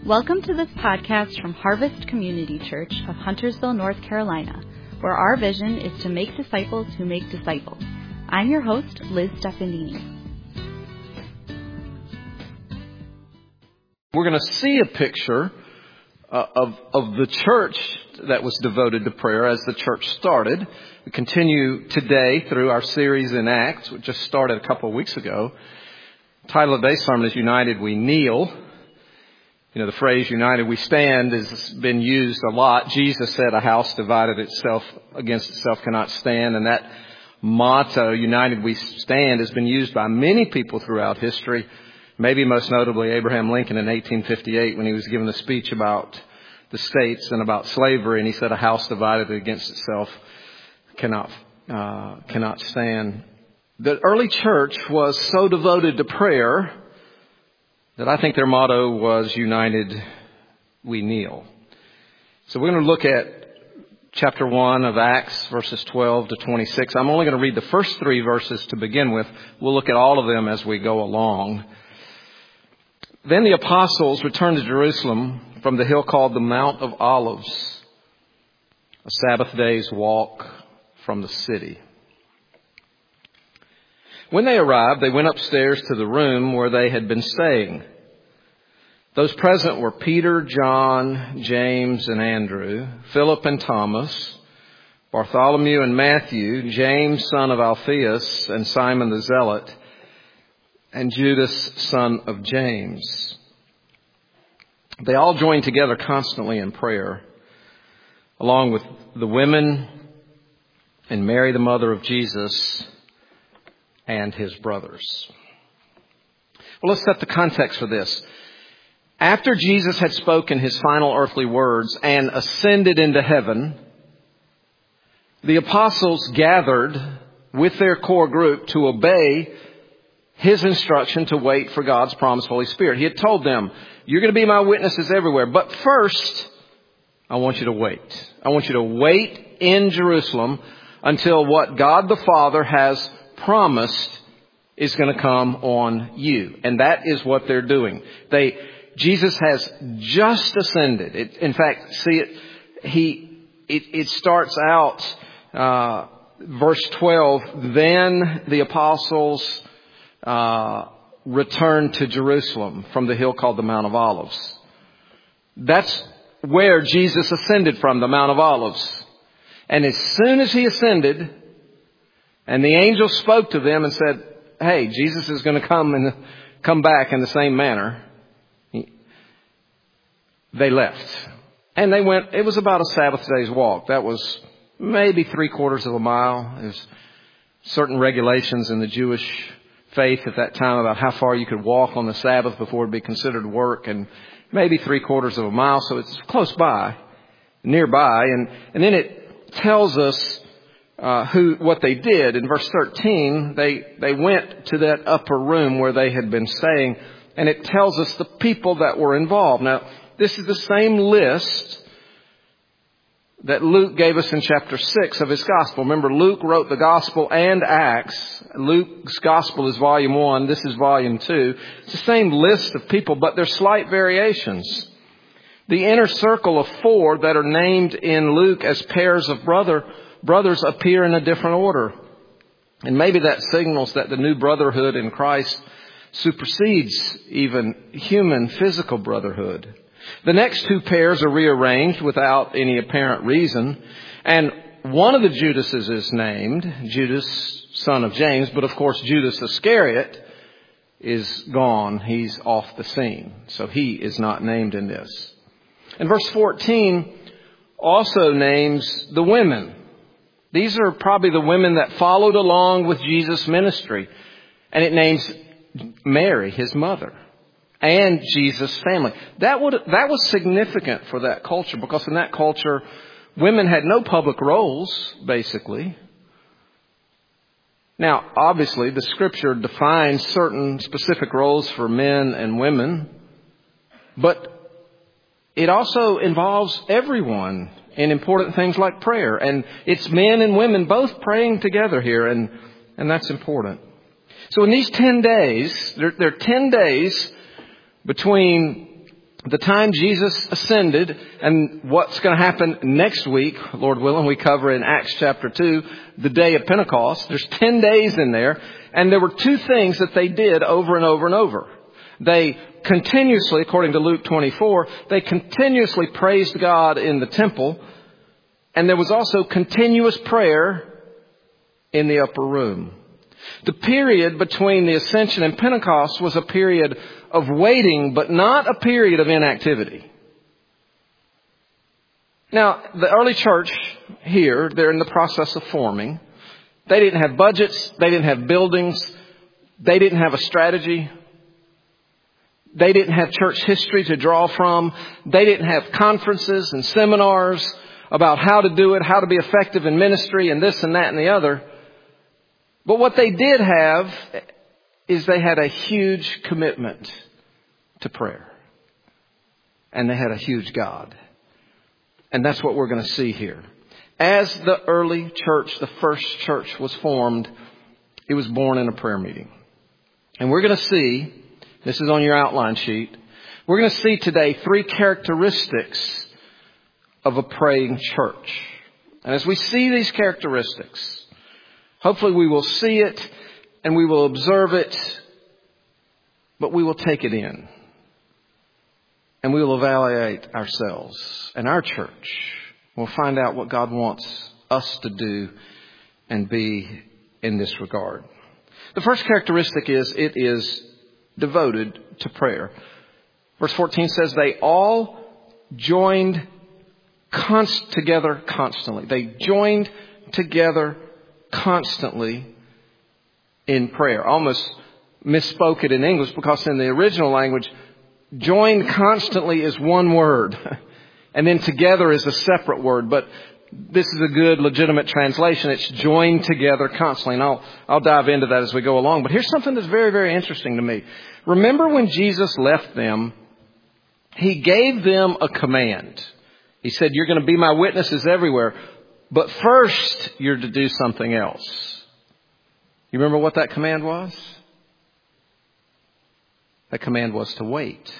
Welcome to this podcast from Harvest Community Church of Huntersville, North Carolina, where our vision is to make disciples who make disciples. I'm your host, Liz Stefandini. We're going to see a picture of the church that was devoted to prayer as the church started. We continue today through our series in Acts, which just started a couple of weeks ago. The title of today's sermon is United We Kneel. You know, the phrase united we stand has been used a lot. Jesus said a house divided against itself cannot stand. And that motto, united we stand, has been used by many people throughout history. Maybe most notably Abraham Lincoln in 1858 when he was giving a speech about the states and about slavery. And he said a house divided against itself cannot stand. The early church was so devoted to prayer that I think their motto was United We Kneel. So we're going to look at chapter 1 of Acts, verses 12 to 26. I'm only going to read the first 3 verses to begin with. We'll look at all of them as we go along. Then the apostles returned to Jerusalem from the hill called the Mount of Olives, a Sabbath day's walk from the city. When they arrived, they went upstairs to the room where they had been staying. Those present were Peter, John, James, and Andrew, Philip and Thomas, Bartholomew and Matthew, James, son of Alphaeus, and Simon the Zealot, and Judas, son of James. They all joined together constantly in prayer, along with the women and Mary, the mother of Jesus, and his brothers. Well, let's set the context for this. After Jesus had spoken his final earthly words and ascended into heaven, the apostles gathered with their core group to obey his instruction to wait for God's promised Holy Spirit. He had told them, you're going to be my witnesses everywhere, but first, I want you to wait. I want you to wait in Jerusalem until what God the Father has promised is going to come on you. And that is what they're doing. Jesus has just ascended. In fact, see it starts out, verse 12, then the apostles returned to Jerusalem from the hill called the Mount of Olives. That's where Jesus ascended from, the Mount of Olives. And as soon as he ascended, and the angel spoke to them and said, hey, Jesus is going to come back in the same manner. They left. And they went, it was about a Sabbath day's walk. That was maybe 3/4 of a mile. There's certain regulations in the Jewish faith at that time about how far you could walk on the Sabbath before it would be considered work. And maybe 3/4 of a mile. So it's close by, nearby. And then it tells us what they did. In verse 13, they went to that upper room where they had been staying, and it tells us the people that were involved. Now, this is the same list that Luke gave us in chapter 6 of his gospel. Remember, Luke wrote the gospel and Acts. Luke's gospel is volume 1. This is volume 2. It's the same list of people, but there's slight variations. The inner circle of 4 that are named in Luke as pairs of brothers appear in a different order. And maybe that signals that the new brotherhood in Christ supersedes even human physical brotherhood. The next 2 pairs are rearranged without any apparent reason. And one of the Judases is named, Judas, son of James. But of course, Judas Iscariot is gone. He's off the scene. So he is not named in this. And verse 14 also names the women. These are probably the women that followed along with Jesus' ministry. And it names Mary, his mother, and Jesus' family. That was significant for that culture, because in that culture, women had no public roles, basically. Now, obviously, the scripture defines certain specific roles for men and women, but it also involves everyone in important things like prayer. And it's men and women both praying together here, and that's important. So in these 10 days, there are 10 days between the time Jesus ascended and what's going to happen next week, Lord willing, we cover in Acts chapter 2, the day of Pentecost. There's 10 days in there, and there were two things that they did over and over and over. They continuously, according to Luke 24, they continuously praised God in the temple, and there was also continuous prayer in the upper room. The period between the Ascension and Pentecost was a period of waiting, but not a period of inactivity. Now, the early church here, they're in the process of forming. They didn't have budgets. They didn't have buildings. They didn't have a strategy. They didn't have church history to draw from. They didn't have conferences and seminars about how to do it, how to be effective in ministry and this and that and the other. But what they did have is they had a huge commitment to prayer. And they had a huge God. And that's what we're going to see here. As the early church, the first church was formed, it was born in a prayer meeting. And we're going to see, this is on your outline sheet, we're going to see today three characteristics of a praying church. And as we see these characteristics, hopefully we will see it and we will observe it, but we will take it in. And we will evaluate ourselves and our church. We'll find out what God wants us to do and be in this regard. The first characteristic is it is devoted to prayer. Verse 14 says they all joined together constantly. They joined together constantly in prayer. I almost misspoke it in English because in the original language, joined constantly is one word. And then together is a separate word. But this is a good, legitimate translation. It's joined together constantly. And I'll dive into that as we go along. But here's something that's very, very interesting to me. Remember when Jesus left them, He gave them a command. He said, you're going to be my witnesses everywhere. But first, you're to do something else. You remember what that command was? That command was to wait.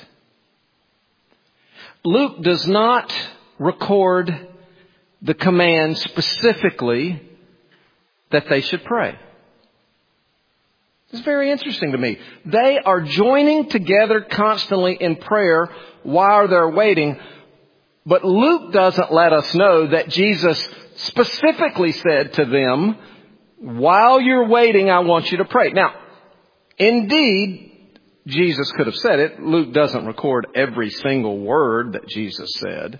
Luke does not record the command specifically that they should pray. It's very interesting to me. They are joining together constantly in prayer while they're waiting. But Luke doesn't let us know that Jesus specifically said to them, while you're waiting, I want you to pray. Now, indeed, Jesus could have said it. Luke doesn't record every single word that Jesus said.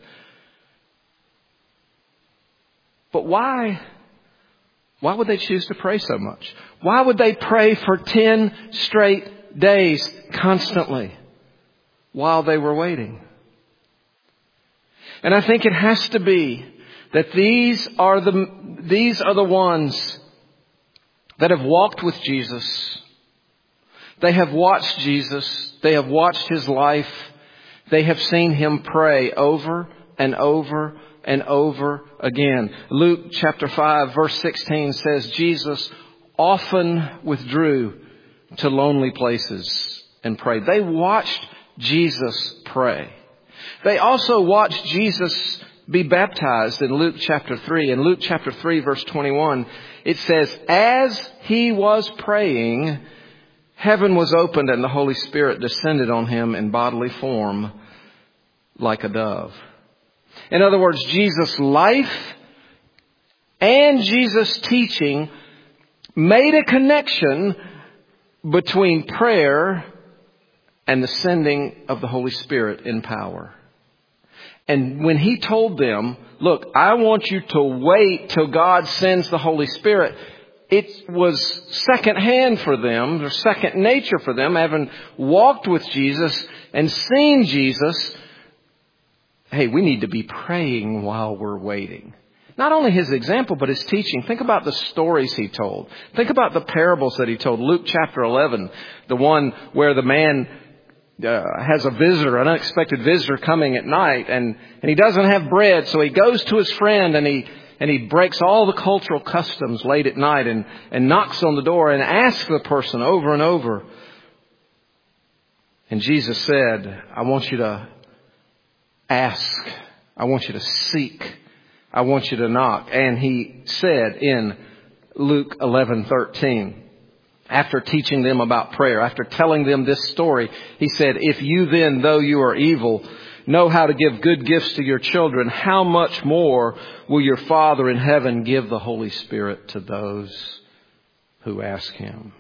But why would they choose to pray so much? Why would they pray for 10 straight days constantly while they were waiting? And I think it has to be that these are the ones that have walked with Jesus. They have watched Jesus. They have watched His life. They have seen Him pray over and over and over again. Luke chapter 5 verse 16 says Jesus often withdrew to lonely places and prayed. They watched Jesus pray. They also watched Jesus be baptized in Luke chapter 3. In Luke chapter 3 verse 21, it says, as He was praying, heaven was opened and the Holy Spirit descended on Him in bodily form like a dove. In other words, Jesus' life and Jesus' teaching made a connection between prayer and the sending of the Holy Spirit in power. And when He told them, look, I want you to wait till God sends the Holy Spirit, it was secondhand for them, or second nature for them, having walked with Jesus and seen Jesus. Hey, we need to be praying while we're waiting. Not only His example, but His teaching. Think about the stories He told. Think about the parables that He told. Luke chapter 11, the one where the man has a visitor, an unexpected visitor coming at night, and he doesn't have bread, so he goes to his friend and he breaks all the cultural customs late at night and knocks on the door and asks the person over and over. And Jesus said, I want you to ask. I want you to seek. I want you to knock. And he said in Luke 11:13, after teaching them about prayer, after telling them this story, he said, if you then, though you are evil, know how to give good gifts to your children, how much more will your Father in heaven give the Holy Spirit to those who ask him?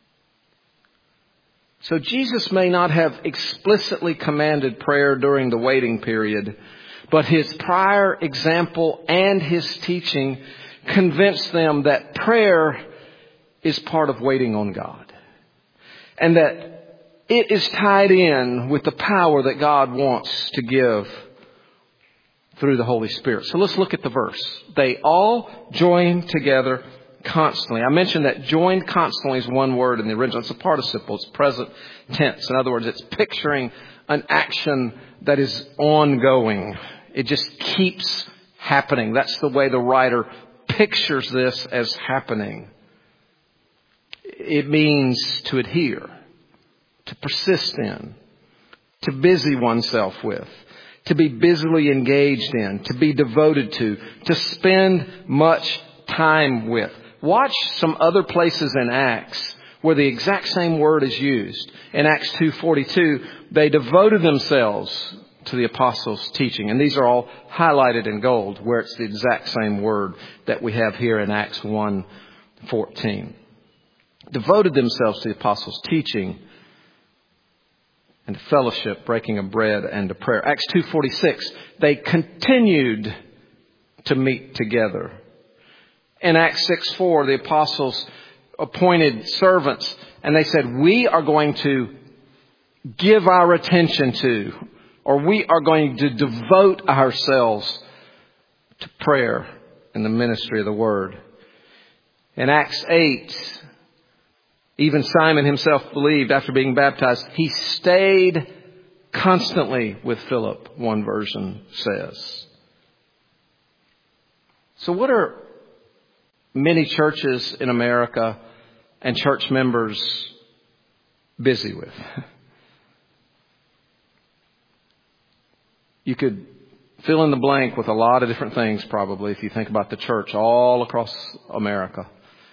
So Jesus may not have explicitly commanded prayer during the waiting period, but his prior example and his teaching convinced them that prayer is part of waiting on God, and that it is tied in with the power that God wants to give through the Holy Spirit. So let's look at the verse. They all join together constantly. I mentioned that joined constantly is one word in the original. It's a participle. It's present tense. In other words, it's picturing an action that is ongoing. It just keeps happening. That's the way the writer pictures this as happening. It means to adhere, to persist in, to busy oneself with, to be busily engaged in, to be devoted to spend much time with. Watch some other places in Acts where the exact same word is used. In Acts 2:42, they devoted themselves to the apostles' teaching. And these are all highlighted in gold, where it's the exact same word that we have here in Acts 1:14. Devoted themselves to the apostles' teaching and to fellowship, breaking of bread, and to prayer. Acts 2:46, they continued to meet together. In Acts 6:4, the apostles appointed servants, and they said, we are going to give our attention to, or we are going to devote ourselves to prayer and the ministry of the word. In Acts 8, even Simon himself believed after being baptized. He stayed constantly with Philip, one version says. So what are many churches in America and church members busy with? You could fill in the blank with a lot of different things probably if you think about the church all across America.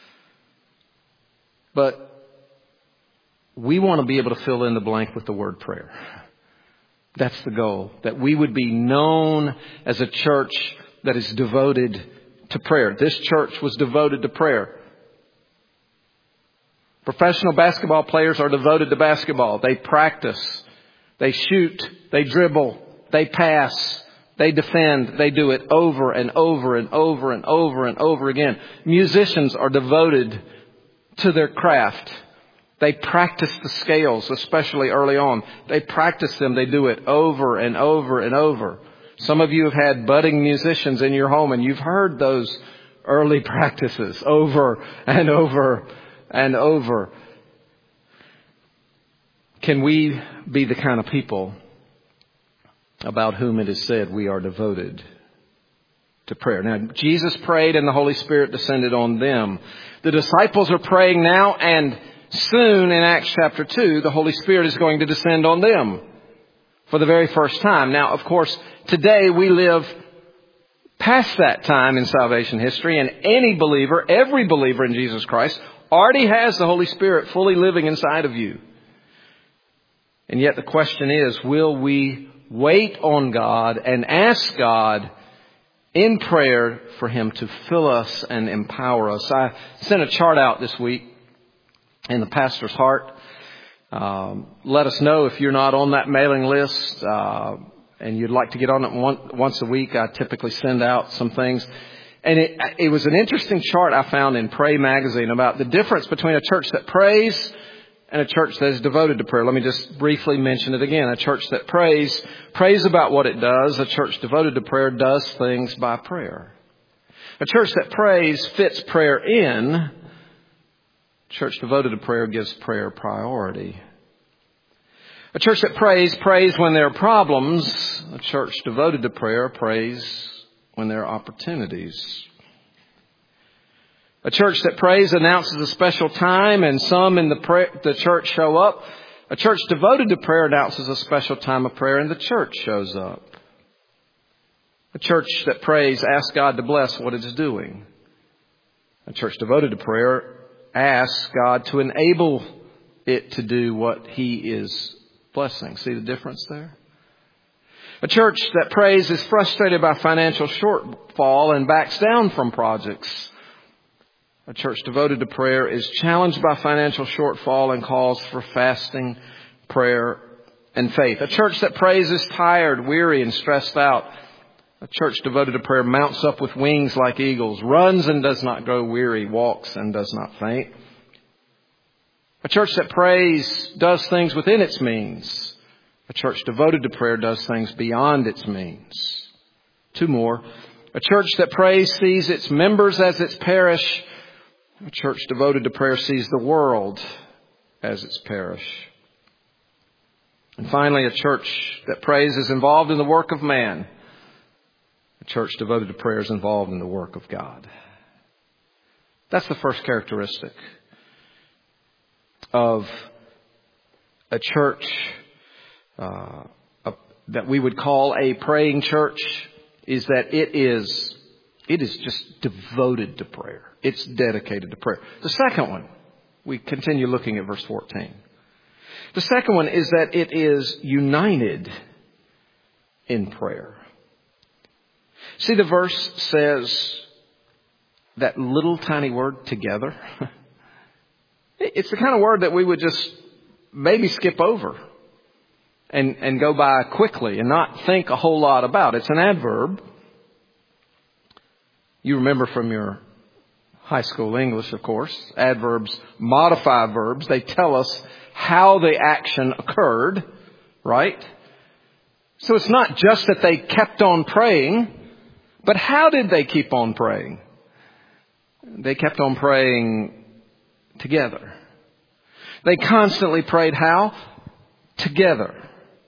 But we want to be able to fill in the blank with the word prayer. That's the goal. That we would be known as a church that is devoted to prayer. This church was devoted to prayer. Professional basketball players are devoted to basketball. They practice. They shoot. They dribble. They pass. They defend. They do it over and over and over and over and over again. Musicians are devoted to their craft. They practice the scales, especially early on. They practice them. They do it over and over and over. Some of you have had budding musicians in your home, and you've heard those early practices over and over and over. Can we be the kind of people about whom it is said we are devoted to prayer? Now, Jesus prayed and the Holy Spirit descended on them. The disciples are praying now, and soon in Acts chapter 2, the Holy Spirit is going to descend on them for the very first time. Now, of course, today we live past that time in salvation history, and any believer, every believer in Jesus Christ, already has the Holy Spirit fully living inside of you. And yet the question is, will we wait on God and ask God in prayer for Him to fill us and empower us? I sent a chart out this week in the pastor's heart. Let us know if you're not on that mailing list and you'd like to get on it once a week. I typically send out some things. And it was an interesting chart I found in Pray Magazine about the difference between a church that prays and a church that is devoted to prayer. Let me just briefly mention it again. A church that prays about what it does. A church devoted to prayer does things by prayer. A church that prays fits prayer in. Church devoted to prayer gives prayer priority. A church that prays when there are problems. A church devoted to prayer prays when there are opportunities. A church that prays announces a special time, and some in the church show up. A church devoted to prayer announces a special time of prayer, and the church shows up. A church that prays asks God to bless what it is doing. A church devoted to prayer asks God to enable it to do what He is blessing. See the difference there? A church that prays is frustrated by financial shortfall and backs down from projects. A church devoted to prayer is challenged by financial shortfall and calls for fasting, prayer, and faith. A church that prays is tired, weary, and stressed out. A church devoted to prayer mounts up with wings like eagles, runs and does not grow weary, walks and does not faint. A church that prays does things within its means. A church devoted to prayer does things beyond its means. Two more. A church that prays sees its members as its parish. A church devoted to prayer sees the world as its parish. And finally, a church that prays is involved in the work of man. A church devoted to prayer is involved in the work of God. That's the first characteristic of a church that we would call a praying church, is that it is just devoted to prayer. It's dedicated to prayer. The second one, we continue looking at verse 14. The second one is that it is united in prayer. See, the verse says that little tiny word, together. It's the kind of word that we would just maybe skip over and go by quickly and not think a whole lot about. It's an adverb. You remember from your high school English, of course, adverbs modify verbs. They tell us how the action occurred, right? So it's not just that they kept on praying, but how did they keep on praying? They kept on praying together. They constantly prayed how? Together.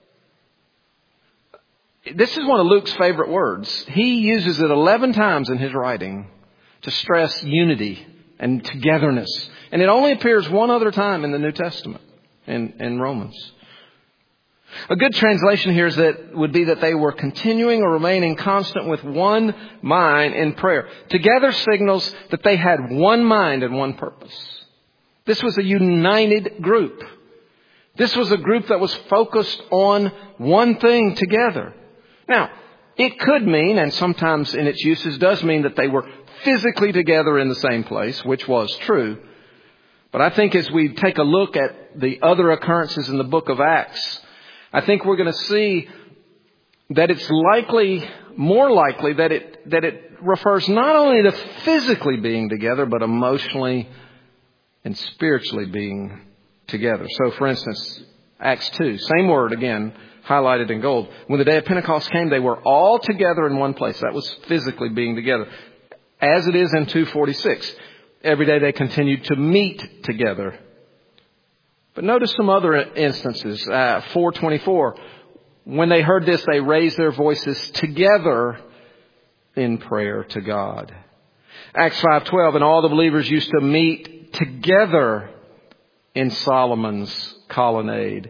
This is one of Luke's favorite words. He uses it 11 times in his writing to stress unity and togetherness. And it only appears one other time in the New Testament, in Romans. A good translation here would be that they were continuing or remaining constant with one mind in prayer. Together signals that they had one mind and one purpose. This was a united group. This was a group that was focused on one thing together. Now, it could mean, and sometimes in its uses does mean, that they were physically together in the same place, which was true. But I think as we take a look at the other occurrences in the book of Acts, I think we're going to see that it's more likely that it refers not only to physically being together, but emotionally and spiritually being together. So, for instance, Acts 2, same word again, highlighted in gold. When the day of Pentecost came, they were all together in one place. That was physically being together. As it is in 2:46. Every day they continued to meet together. But notice some other instances. 4:24. When they heard this, they raised their voices together in prayer to God. Acts 5:12. And all the believers used to meet together in Solomon's colonnade.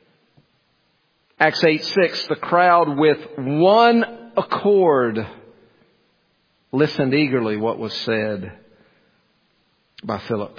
Acts 8:6. The crowd with one accord listened eagerly what was said by Philip.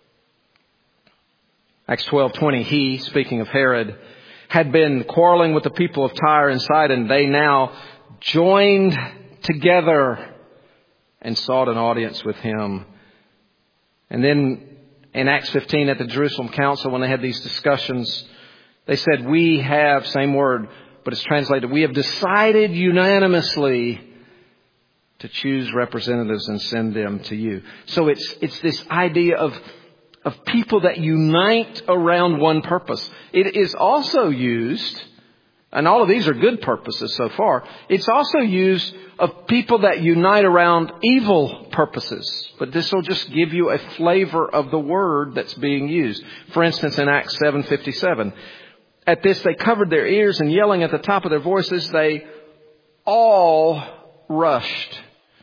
Acts 12:20, he, speaking of Herod, had been quarreling with the people of Tyre and Sidon. They now joined together and sought an audience with him. And then in Acts 15 at the Jerusalem Council, when they had these discussions, they said, we have, same word, but it's translated, we have decided unanimously to choose representatives and send them to you. So it's this idea of people that unite around one purpose. It is also used, and all of these are good purposes so far, it's also used of people that unite around evil purposes. But this will just give you a flavor of the word that's being used. For instance, in Acts 7:57, at this they covered their ears and yelling at the top of their voices, they all rushed.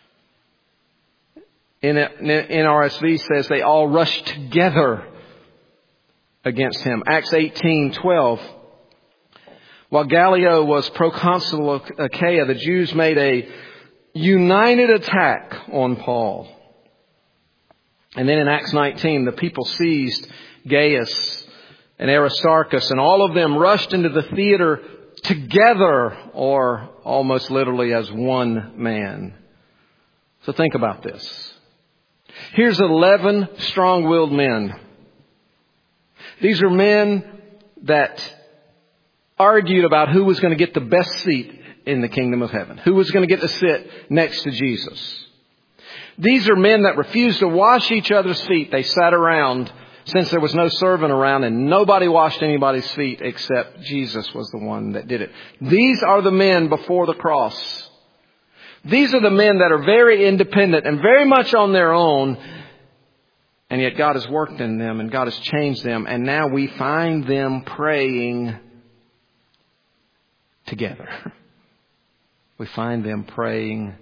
In RSV says they all rushed together against him. Acts 18:12. While Gallio was proconsul of Achaia, the Jews made a united attack on Paul. And then in Acts 19, the people seized Gaius and Aristarchus, and all of them rushed into the theater together, or almost literally as one man. So think about this. Here's 11 strong-willed men. These are men that argued about who was going to get the best seat in the kingdom of heaven, who was going to get to sit next to Jesus. These are men that refused to wash each other's feet. They sat around since there was no servant around, and nobody washed anybody's feet except Jesus was the one that did it. These are the men before the cross. These are the men that are very independent and very much on their own. And yet God has worked in them and God has changed them. And now we find them praying together. We find them praying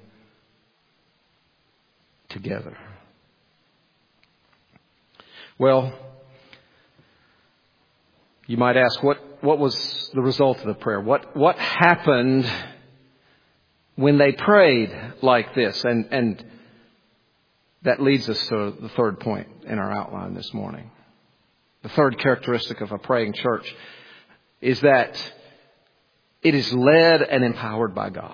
together. Well, you might ask, what was the result of the prayer? What happened when they prayed like this? And that leads us to the third point in our outline this morning. The third characteristic of a praying church is that it is led and empowered by God.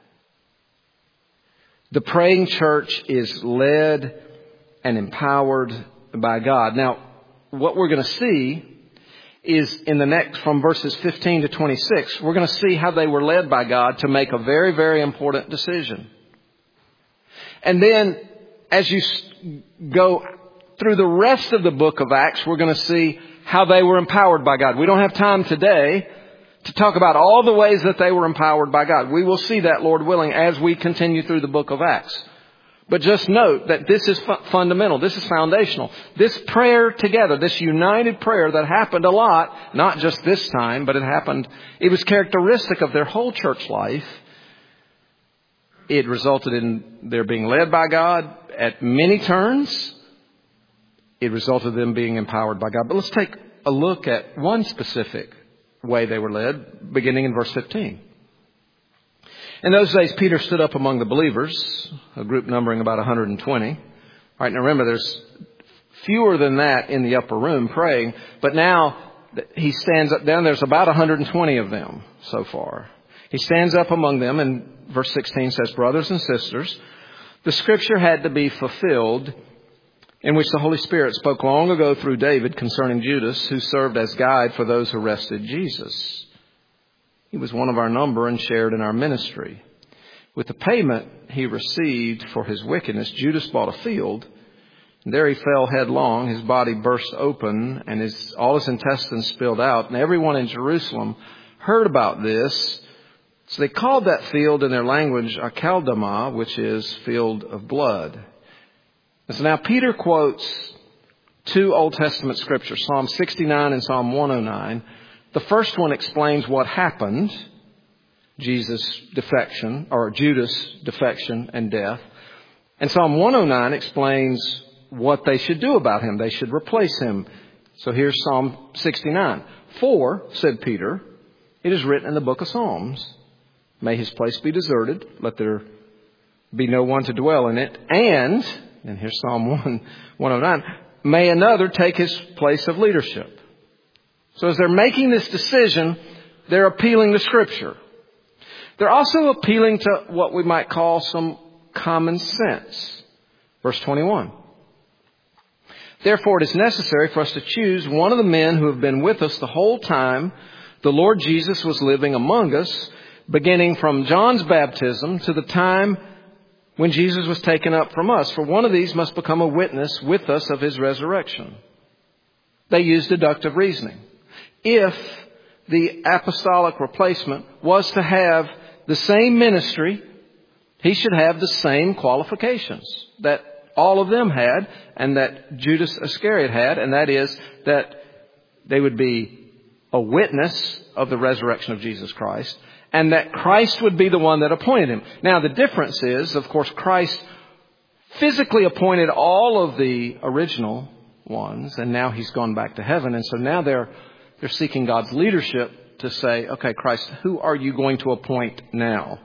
The praying church is led and empowered by God. Now, what we're going to see is in the next, from verses 15 to 26, we're going to see how they were led by God to make a very, very important decision. And then as you go through the rest of the book of Acts, we're going to see how they were empowered by God. We don't have time today to talk about all the ways that they were empowered by God. We will see that, Lord willing, as we continue through the book of Acts. But just note that this is fundamental. This is foundational. This prayer together, this united prayer that happened a lot, not just this time, but it was characteristic of their whole church life. It resulted in their being led by God at many turns. It resulted in them being empowered by God. But let's take a look at one specific way they were led, beginning in verse 15. In those days, Peter stood up among the believers, a group numbering about 120. All right, now remember, there's fewer than that in the upper room praying, but now he stands up down. There's about 120 of them so far. He stands up among them, and verse 16 says, "Brothers and sisters, the scripture had to be fulfilled in which the Holy Spirit spoke long ago through David concerning Judas, who served as guide for those who arrested Jesus. He was one of our number and shared in our ministry. With the payment he received for his wickedness, Judas bought a field, and there he fell headlong. His body burst open, and all his intestines spilled out. And everyone in Jerusalem heard about this. So they called that field in their language Akeldama, which is field of blood." And so now Peter quotes two Old Testament scriptures, Psalm 69 and Psalm 109. The first one explains what happened, Judas' defection and death. And Psalm 109 explains what they should do about him. They should replace him. So here's Psalm 69. "For," said Peter, "it is written in the book of Psalms, may his place be deserted, let there be no one to dwell in it. And here's Psalm 109, may another take his place of leadership." So as they're making this decision, they're appealing to Scripture. They're also appealing to what we might call some common sense. Verse 21. "Therefore it is necessary for us to choose one of the men who have been with us the whole time the Lord Jesus was living among us, beginning from John's baptism to the time when Jesus was taken up from us. For one of these must become a witness with us of his resurrection." They used deductive reasoning. If the apostolic replacement was to have the same ministry, he should have the same qualifications that all of them had and that Judas Iscariot had, and that is that they would be a witness of the resurrection of Jesus Christ, and that Christ would be the one that appointed him. Now, the difference is, of course, Christ physically appointed all of the original ones, and now he's gone back to heaven. And so now they're seeking God's leadership to say, okay, Christ, who are you going to appoint now?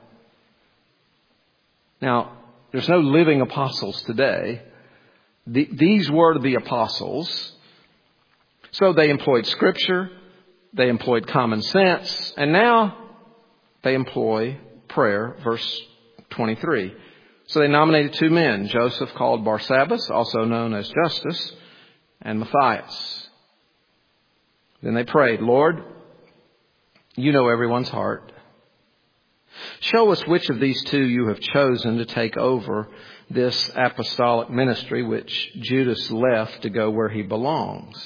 Now, there's no living apostles today. These were the apostles. So they employed Scripture, they employed common sense, and now they employ prayer, verse 23. So they nominated 2 men, Joseph called Barsabbas, also known as Justus, and Matthias. Then they prayed, Lord, you know everyone's heart. Show us which of these 2 you have chosen to take over this apostolic ministry which Judas left to go where he belongs.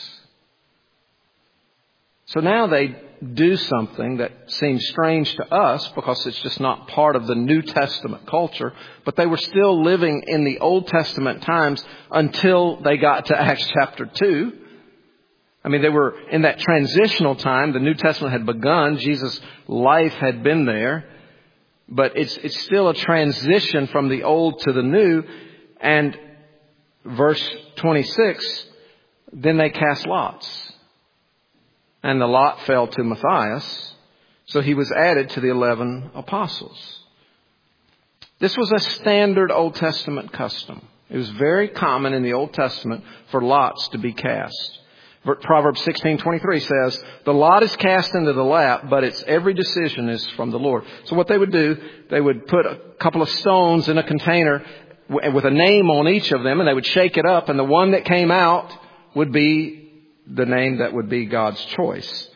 So now they do something that seems strange to us because it's just not part of the New Testament culture, but they were still living in the Old Testament times until they got to Acts chapter 2. I mean, they were in that transitional time. The New Testament had begun. Jesus' life had been there. But it's still a transition from the old to the new. And verse 26, then they cast lots. And the lot fell to Matthias. So he was added to the 11 apostles. This was a standard Old Testament custom. It was very common in the Old Testament for lots to be cast. Proverbs 16:23 says, the lot is cast into the lap, but its every decision is from the Lord. So what they would do, they would put a couple of stones in a container with a name on each of them, and they would shake it up, and the one that came out would be the name that would be God's choice.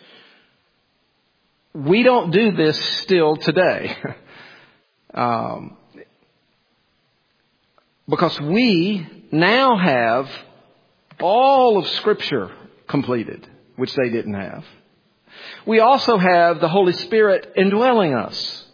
We don't do this still today. Because we now have all of Scripture completed, which they didn't have. We also have the Holy Spirit indwelling us.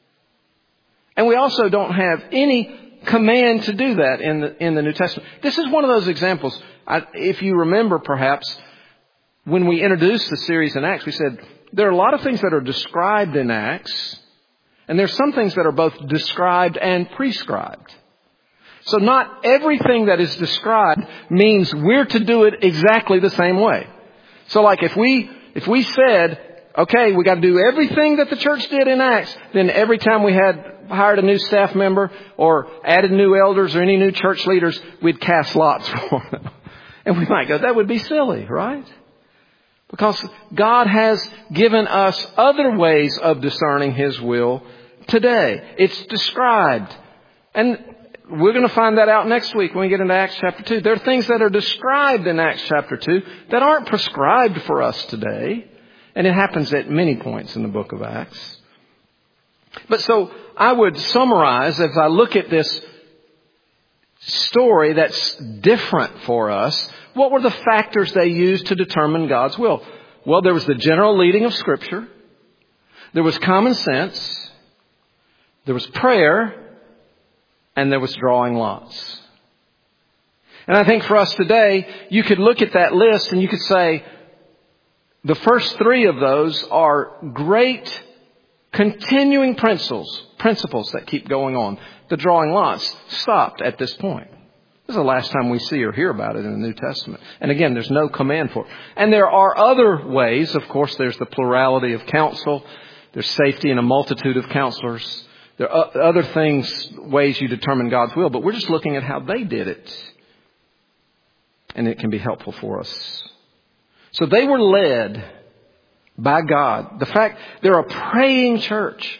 And we also don't have any command to do that in the New Testament. This is one of those examples. If you remember, perhaps, when we introduced the series in Acts, we said there are a lot of things that are described in Acts, and there's some things that are both described and prescribed. So not everything that is described means we're to do it exactly the same way. So like if we said, okay, we got to do everything that the church did in Acts, then every time we had hired a new staff member or added new elders or any new church leaders, we'd cast lots for them. And we might go, that would be silly, right? Because God has given us other ways of discerning His will today. It's described. And we're going to find that out next week when we get into Acts chapter 2. There are things that are described in Acts chapter 2 that aren't prescribed for us today. And it happens at many points in the book of Acts. But so I would summarize as I look at this story that's different for us. What were the factors they used to determine God's will? Well, there was the general leading of Scripture. There was common sense. There was prayer. And there was drawing lots. And I think for us today, you could look at that list and you could say, the first 3 of those are great continuing principles that keep going on. The drawing lots stopped at this point. This is the last time we see or hear about it in the New Testament. And again, there's no command for it. And there are other ways. Of course, there's the plurality of counsel. There's safety in a multitude of counselors. There are other things, ways you determine God's will, but we're just looking at how they did it. And it can be helpful for us. So they were led by God. The fact they're a praying church.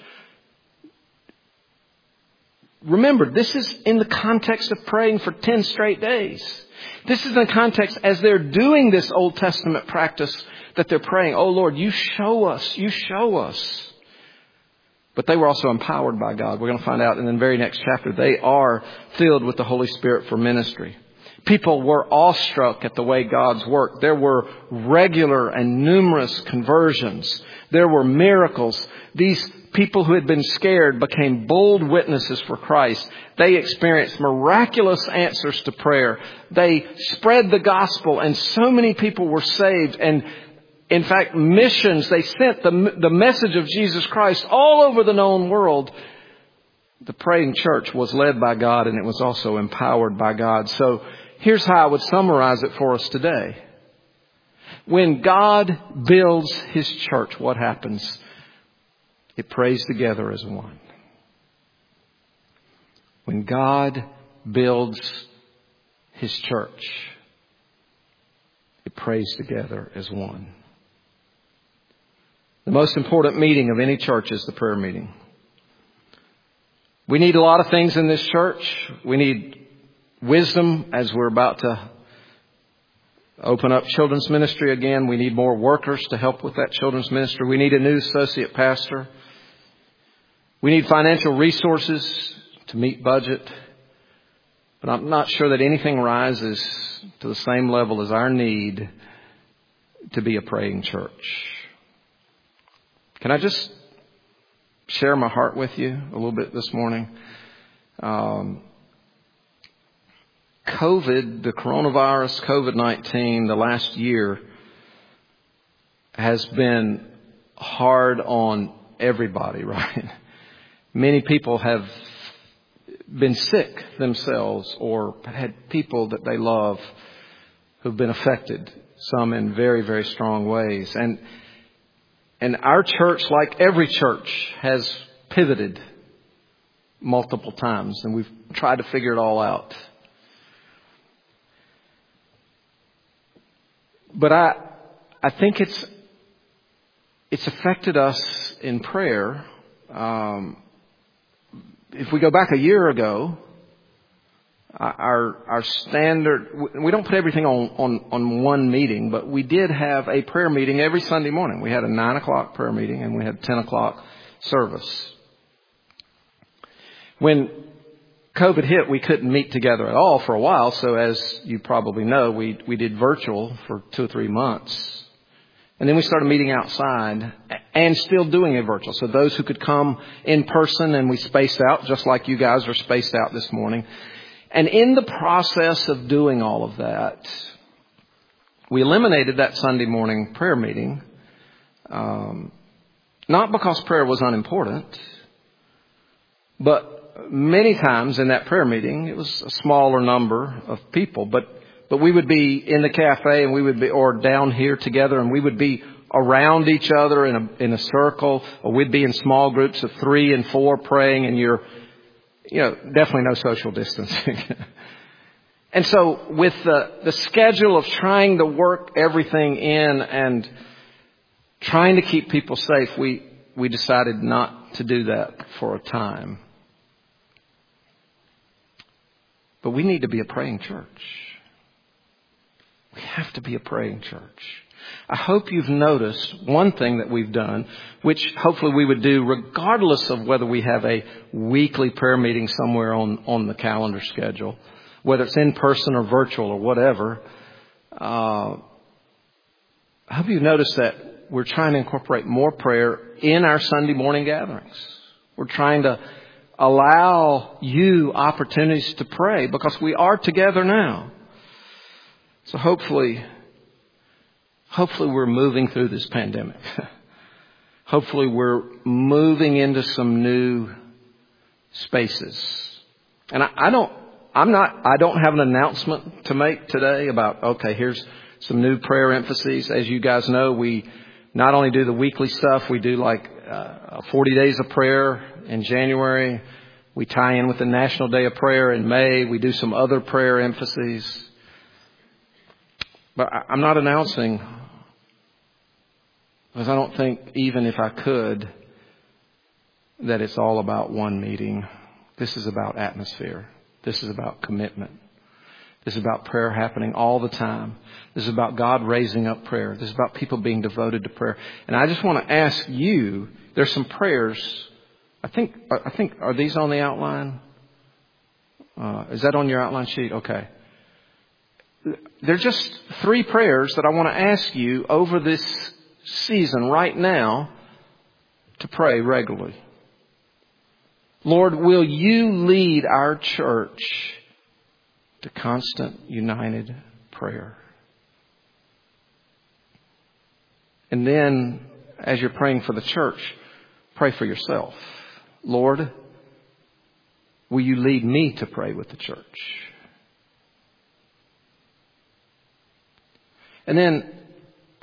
Remember, this is in the context of praying for 10 straight days. This is in the context as they're doing this Old Testament practice that they're praying, oh Lord, you show us, you show us. But they were also empowered by God. We're going to find out in the very next chapter. They are filled with the Holy Spirit for ministry. People were awestruck at the way God's worked. There were regular and numerous conversions. There were miracles. These people who had been scared became bold witnesses for Christ. They experienced miraculous answers to prayer. They spread the gospel and so many people were saved. And in fact, missions, they sent the message of Jesus Christ all over the known world. The praying church was led by God and it was also empowered by God. So here's how I would summarize it for us today. When God builds His church, what happens? It prays together as one. When God builds His church, it prays together as one. The most important meeting of any church is the prayer meeting. We need a lot of things in this church. We need wisdom as we're about to open up children's ministry again. We need more workers to help with that children's ministry. We need a new associate pastor. We need financial resources to meet budget. But I'm not sure that anything rises to the same level as our need to be a praying church. Can I just share my heart with you a little bit this morning? The coronavirus, COVID-19, the last year has been hard on everybody, right? Many people have been sick themselves or had people that they love who've been affected, some in very, very strong ways. And our church, like every church, has pivoted multiple times, and we've tried to figure it all out. But I think it's affected us in prayer. If we go back a year ago, our standard, we don't put everything on one meeting, but we did have a prayer meeting every Sunday morning. We had a 9 o'clock prayer meeting and we had 10 o'clock service. When COVID hit, we couldn't meet together at all for a while. So as you probably know, we did virtual for 2 or 3 months. And then we started meeting outside and still doing it virtual. So those who could come in person, and we spaced out just like you guys are spaced out this morning. And in the process of doing all of that, we eliminated that Sunday morning prayer meeting. Not because prayer was unimportant, but many times in that prayer meeting, it was a smaller number of people, but we would be in the cafe and we would be, or down here together, and we would be around each other in a circle, or we'd be in small groups of 3 and 4 praying, and definitely no social distancing. And so with the schedule of trying to work everything in and trying to keep people safe, we decided not to do that for a time. But we need to be a praying church. We have to be a praying church. I hope you've noticed one thing that we've done, which hopefully we would do regardless of whether we have a weekly prayer meeting somewhere on the calendar schedule, whether it's in person or virtual or whatever. I hope you've noticed that we're trying to incorporate more prayer in our Sunday morning gatherings. We're trying to allow you opportunities to pray because we are together now. So hopefully we're moving through this pandemic. Hopefully we're moving into some new spaces. And I don't have an announcement to make today about, okay, here's some new prayer emphases. As you guys know, we not only do the weekly stuff, we do like 40 days of prayer in January. We tie in with the National Day of Prayer in May. We do some other prayer emphases. But I'm not announcing, because I don't think, even if I could, that it's all about one meeting. This is about atmosphere. This is about commitment. This is about prayer happening all the time. This is about God raising up prayer. This is about people being devoted to prayer. And I just want to ask you, there's some prayers. I think, are these on the outline? Is that on your outline sheet? Okay. There are just 3 prayers that I want to ask you over this season right now to pray regularly. Lord, will you lead our church to constant, united prayer? And then, as you're praying for the church, pray for yourself. Lord, will you lead me to pray with the church? And then,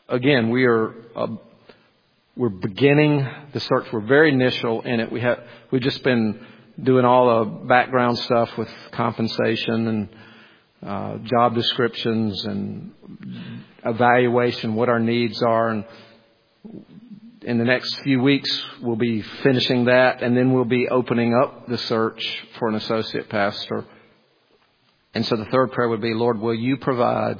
again, we're beginning the search. We're very initial in it. We've just been doing all the background stuff with compensation and job descriptions and evaluation, what our needs are. And in the next few weeks, we'll be finishing that, and then we'll be opening up the search for an associate pastor. And so the third prayer would be, Lord, will you provide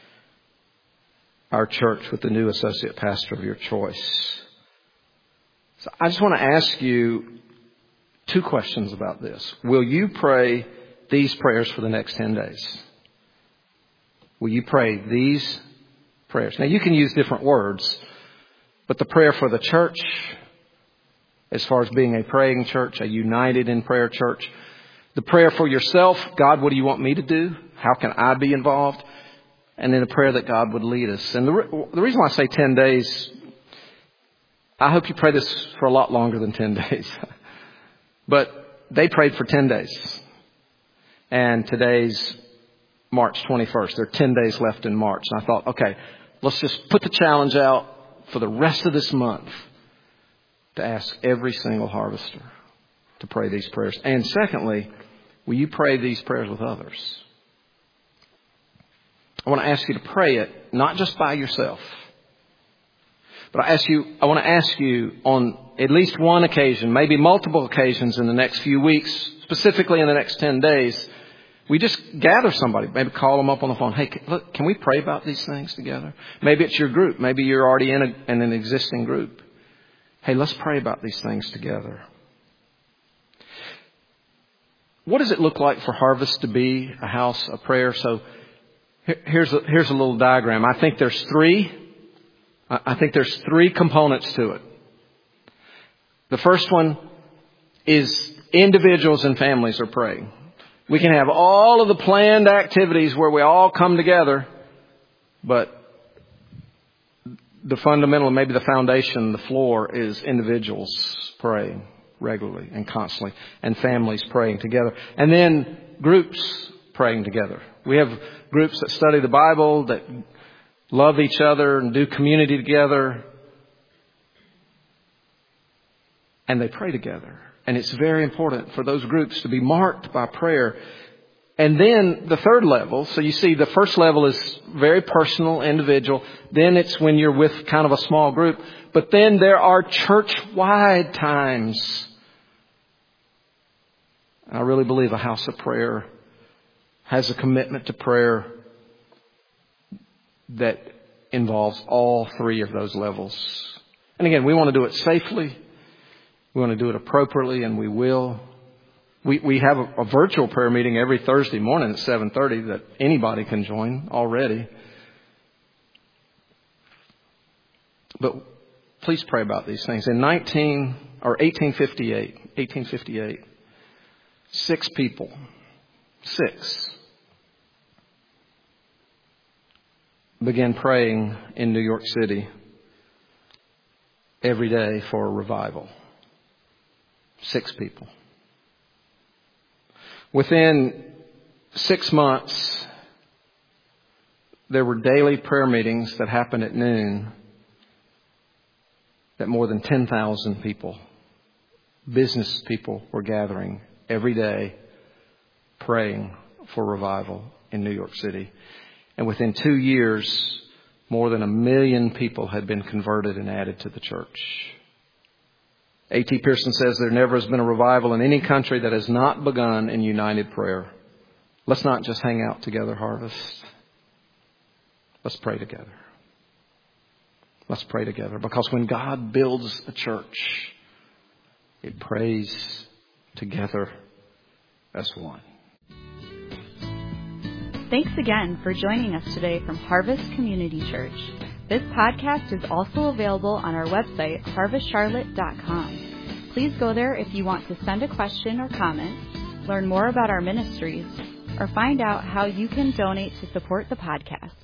our church with the new associate pastor of your choice? So I just want to ask you 2 questions about this. Will you pray these prayers for the next 10 days? Will you pray these prayers? Now, you can use different words, but the prayer for the church, as far as being a praying church, a united in prayer church. The prayer for yourself, God, what do you want me to do? How can I be involved? And then a prayer that God would lead us. And the reason why I say 10 days, I hope you pray this for a lot longer than 10 days. But they prayed for 10 days. And today's March 21st. There are 10 days left in March. And I thought, okay, let's just put the challenge out for the rest of this month to ask every single harvester to pray these prayers. And secondly, will you pray these prayers with others? I want to ask you to pray it, not just by yourself, but I want to ask you on at least one occasion, maybe multiple occasions in the next few weeks, specifically in the next 10 days, we just gather somebody, maybe call them up on the phone. Hey, look, can we pray about these things together? Maybe it's your group. Maybe you're already in an existing group. Hey, let's pray about these things together. What does it look like for Harvest to be a house of prayer? So here's a little diagram. I think there's three components to it. The first one is individuals and families are praying. We can have all of the planned activities where we all come together, but the fundamental, maybe the foundation, the floor is individuals praying regularly and constantly, and families praying together. And then groups praying together. We have groups that study the Bible, that love each other and do community together. And they pray together. And it's very important for those groups to be marked by prayer. And then the third level, so you see the first level is very personal, individual. Then it's when you're with kind of a small group. But then there are church-wide times. I really believe a house of prayer has a commitment to prayer that involves all three of those levels. And again, we want to do it safely. We want to do it appropriately, and we will. We have a virtual prayer meeting every Thursday morning at 7:30 that anybody can join already. But please pray about these things. In 1858, 6 people, began praying in New York City every day for a revival. 6 people. Within 6 months, there were daily prayer meetings that happened at noon that more than 10,000 people, business people, were gathering every day praying for revival in New York City. And within 2 years, more than 1 million people had been converted and added to the church. A.T. Pierson says there never has been a revival in any country that has not begun in united prayer. Let's not just hang out together, Harvest. Let's pray together. Let's pray together. Because when God builds a church, it prays together as one. Thanks again for joining us today from Harvest Community Church. This podcast is also available on our website, harvestcharlotte.com. Please go there if you want to send a question or comment, learn more about our ministries, or find out how you can donate to support the podcast.